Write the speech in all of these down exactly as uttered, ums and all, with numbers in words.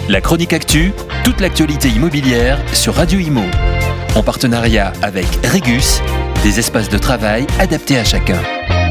La chronique actu, toute l'actualité immobilière sur Radio Imo. En partenariat avec Regus, des espaces de travail adaptés à chacun.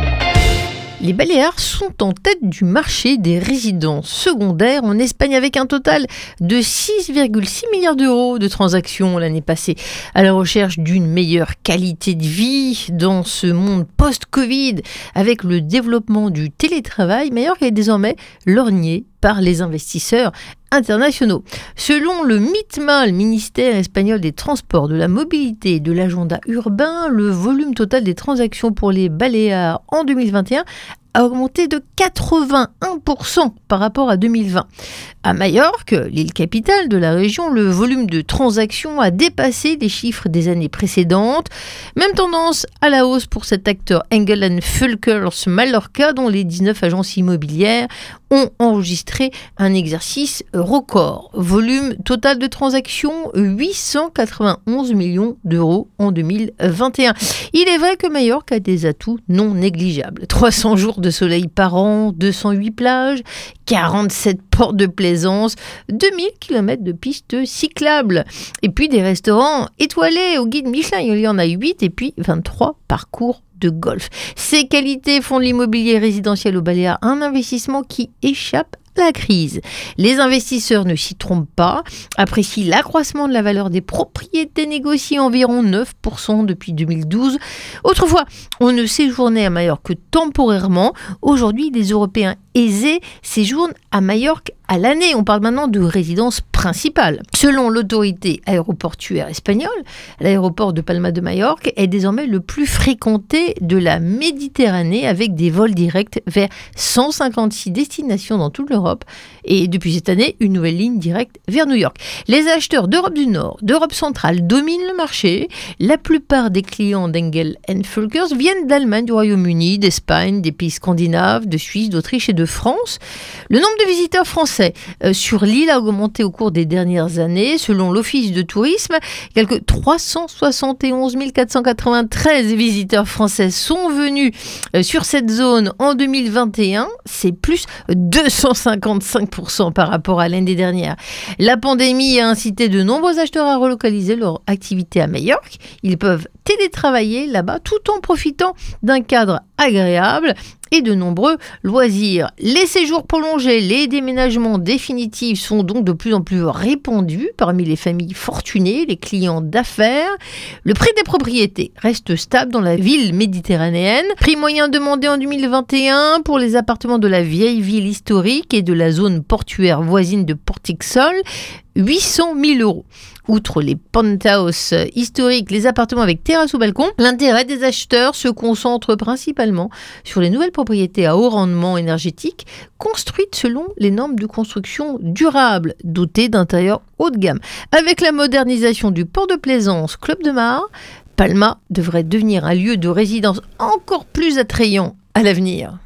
Les Baléares sont en tête du marché des résidences secondaires en Espagne avec un total de six virgule six milliards d'euros de transactions l'année passée. À la recherche d'une meilleure qualité de vie dans ce monde post-Covid, avec le développement du télétravail, Majorque est désormais lorgné par les investisseurs internationaux. Selon le MITMA, le ministère espagnol des Transports, de la Mobilité et de l'Agenda urbain, le volume total des transactions pour les Baléares en deux mille vingt et un a augmenté de quatre-vingt-un pour cent par rapport à deux mille vingt. À Majorque, l'île capitale de la région, le volume de transactions a dépassé les chiffres des années précédentes. Même tendance à la hausse pour cet acteur Engel and Volkers Mallorca, dont les dix-neuf agences immobilières ont enregistré un exercice record. Volume total de transactions, huit cent quatre-vingt-onze millions d'euros en deux mille vingt et un. Il est vrai que Majorque a des atouts non négligeables. trois cents jours de soleil par an, deux cent huit plages, quarante-sept ports de plaisance, deux mille kilomètres de pistes cyclables. Et puis des restaurants étoilés au guide Michelin, il y en a huit et puis vingt-trois parcours de golf. Ces qualités font de l'immobilier résidentiel aux Baléares un investissement qui échappe à la crise. Les investisseurs ne s'y trompent pas, apprécient l'accroissement de la valeur des propriétés négociées environ neuf pour cent depuis deux mille douze. Autrefois, on ne séjournait à Majorque que temporairement. Aujourd'hui, les Européens aisés séjournent à Majorque à l'année. On parle maintenant de résidence principale. Selon l'autorité aéroportuaire espagnole, l'aéroport de Palma de Majorque est désormais le plus fréquenté de la Méditerranée avec des vols directs vers cent cinquante-six destinations dans toute l'Europe et depuis cette année, une nouvelle ligne directe vers New York. Les acheteurs d'Europe du Nord, d'Europe centrale dominent le marché. La plupart des clients d'Engel and Volkers viennent d'Allemagne, du Royaume-Uni, d'Espagne, des pays scandinaves, de Suisse, d'Autriche et de France. Le nombre de visiteurs français euh, sur l'île a augmenté au cours des dernières années. Selon l'Office de tourisme, quelques trois cent soixante et onze mille quatre cent quatre-vingt-treize visiteurs français sont venus euh, sur cette zone en deux mille vingt et un. C'est plus deux cent cinquante-cinq pour cent par rapport à l'année dernière. La pandémie a incité de nombreux acheteurs à relocaliser leur activité à Majorque. Ils peuvent télétravailler là-bas tout en profitant d'un cadre agréable et de nombreux loisirs. Les séjours prolongés, les déménagements définitifs sont donc de plus en plus répandus parmi les familles fortunées, les clients d'affaires. Le prix des propriétés reste stable dans la ville méditerranéenne. Prix moyen demandé en deux mille vingt et un pour les appartements de la vieille ville historique et de la zone portuaire voisine de Portixol, huit cent mille euros. Outre les penthouses historiques, les appartements avec terrasse ou balcon, l'intérêt des acheteurs se concentre principalement sur les nouvelles propriétés à haut rendement énergétique construites selon les normes de construction durable, dotées d'intérieurs haut de gamme. Avec la modernisation du port de plaisance Club de Mar, Palma devrait devenir un lieu de résidence encore plus attrayant à l'avenir.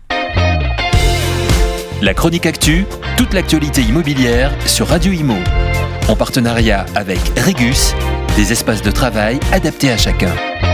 La chronique actu, toute l'actualité immobilière sur Radio Imo. En partenariat avec Regus, des espaces de travail adaptés à chacun.